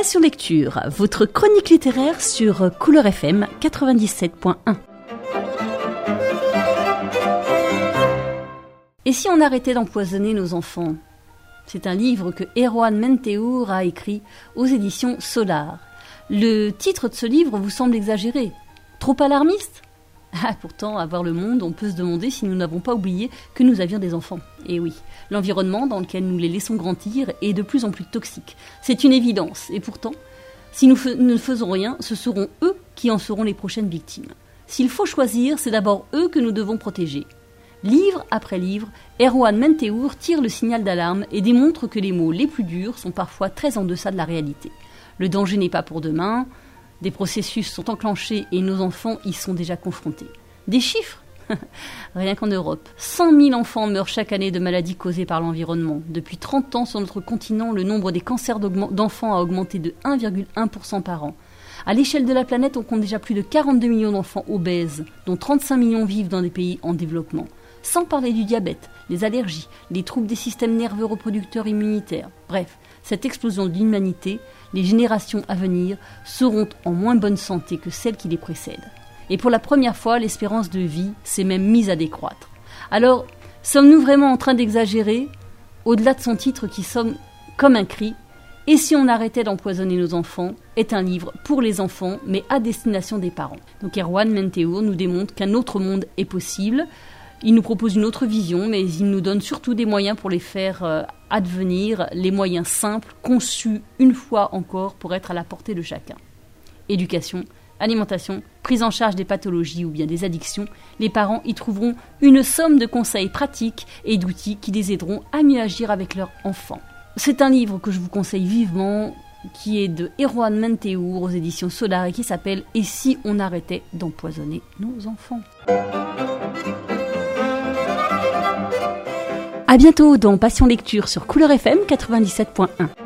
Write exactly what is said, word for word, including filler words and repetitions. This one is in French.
Passion Lecture, votre chronique littéraire sur Couleur F M quatre-vingt-dix-sept point un. Et si on arrêtait d'empoisonner nos enfants ? C'est un livre que Erwan Menteour a écrit aux éditions Solar. Le titre de ce livre vous semble exagéré, trop alarmiste ? Ah, pourtant, à voir le monde, on peut se demander si nous n'avons pas oublié que nous avions des enfants. Et oui, l'environnement dans lequel nous les laissons grandir est de plus en plus toxique. C'est une évidence. Et pourtant, si nous, f- nous ne faisons rien, ce seront eux qui en seront les prochaines victimes. S'il faut choisir, c'est d'abord eux que nous devons protéger. Livre après livre, Erwan Menteour tire le signal d'alarme et démontre que les mots les plus durs sont parfois très en deçà de la réalité. Le danger n'est pas pour demain. Des processus sont enclenchés et nos enfants y sont déjà confrontés. Des chiffres ? Rien qu'en Europe, cent mille enfants meurent chaque année de maladies causées par l'environnement. Depuis trente ans, sur notre continent, le nombre des cancers d'enfants a augmenté de un virgule un pour cent par an. À l'échelle de la planète, on compte déjà plus de quarante-deux millions d'enfants obèses, dont trente-cinq millions vivent dans des pays en développement. Sans parler du diabète, les allergies, les troubles des systèmes nerveux reproducteurs immunitaires. Bref, cette explosion de l'humanité, les générations à venir seront en moins bonne santé que celles qui les précèdent. Et pour la première fois, l'espérance de vie s'est même mise à décroître. Alors, sommes-nous vraiment en train d'exagérer ? Au-delà de son titre qui sonne comme un cri, « Et si on arrêtait d'empoisonner nos enfants ?» est un livre pour les enfants, mais à destination des parents. Donc Erwan Menteour nous démontre qu'un autre monde est possible. Il nous propose une autre vision, mais il nous donne surtout des moyens pour les faire euh, advenir, les moyens simples, conçus une fois encore pour être à la portée de chacun. Éducation, alimentation, prise en charge des pathologies ou bien des addictions, les parents y trouveront une somme de conseils pratiques et d'outils qui les aideront à mieux agir avec leurs enfants. C'est un livre que je vous conseille vivement, qui est de Erwan Menteour aux éditions Solar et qui s'appelle « Et si on arrêtait d'empoisonner nos enfants ?» À bientôt dans Passion Lecture sur Couleur F M quatre-vingt-dix-sept point un.